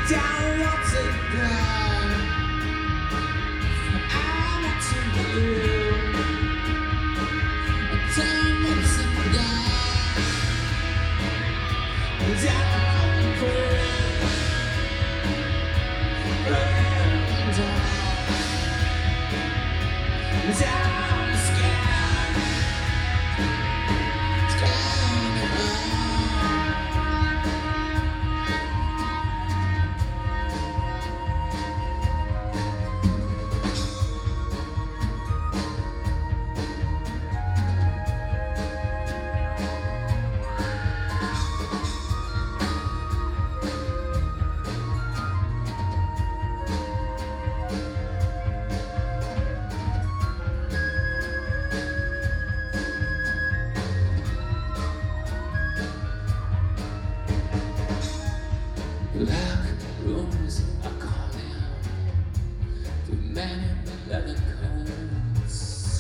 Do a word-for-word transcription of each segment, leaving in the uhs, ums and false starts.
don't want to go. I want to live. I don't want to die. And I pray, pray and die. And I'm scared, scared of all. Black rooms are calling, the men in the leather coats.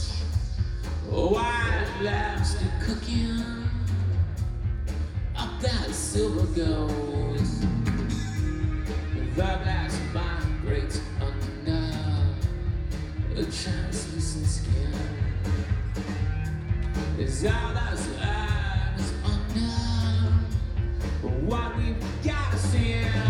White lamps are cooking up that silver gold. The glass migrates under a translucent skin. Is all that's left is under what we've got to see.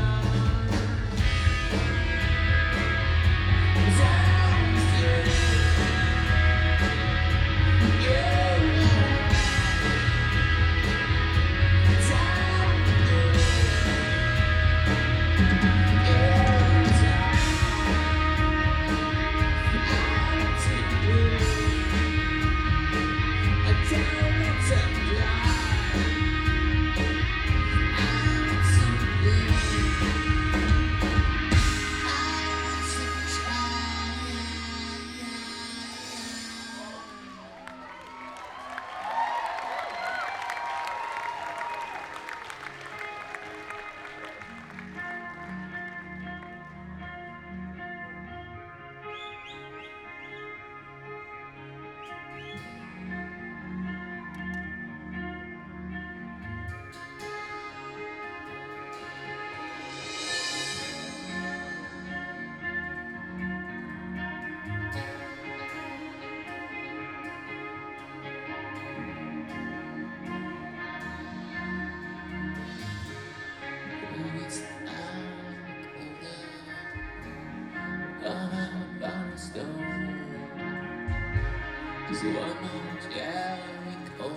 Cause one more Jericho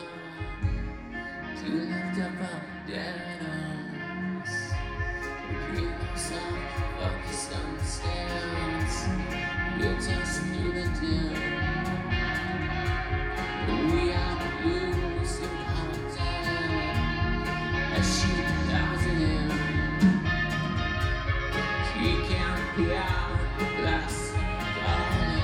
to lift up our dead arms. We creep ourselves up the sunstairs. You're tossing through the dim. We are blues and haunted. A sheep thousand in. He can't be our last darling.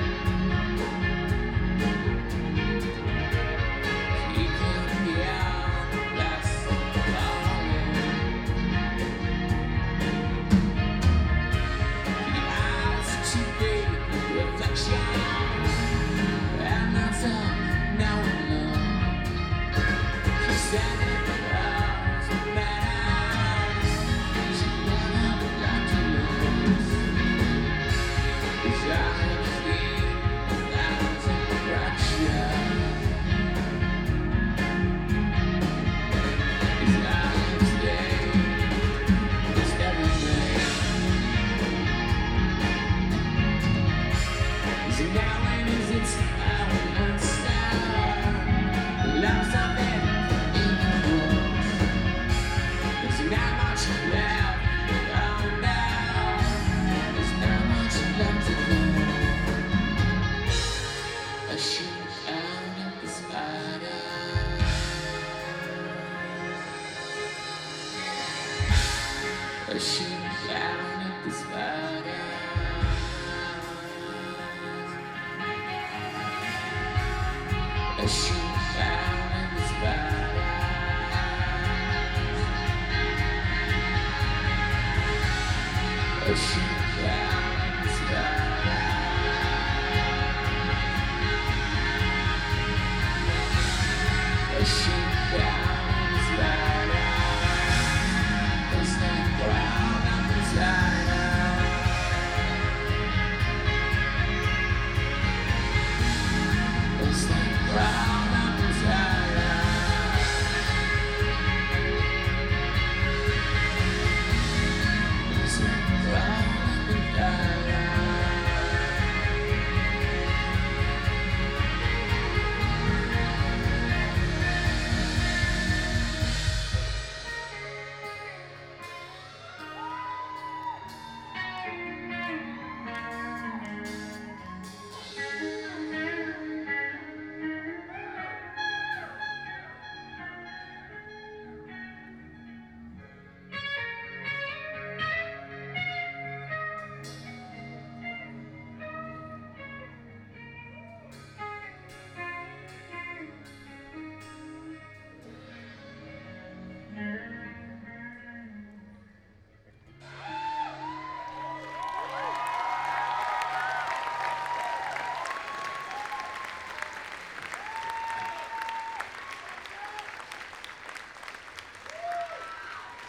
A shoot down at the spider. A shoot down at the spider. A shoot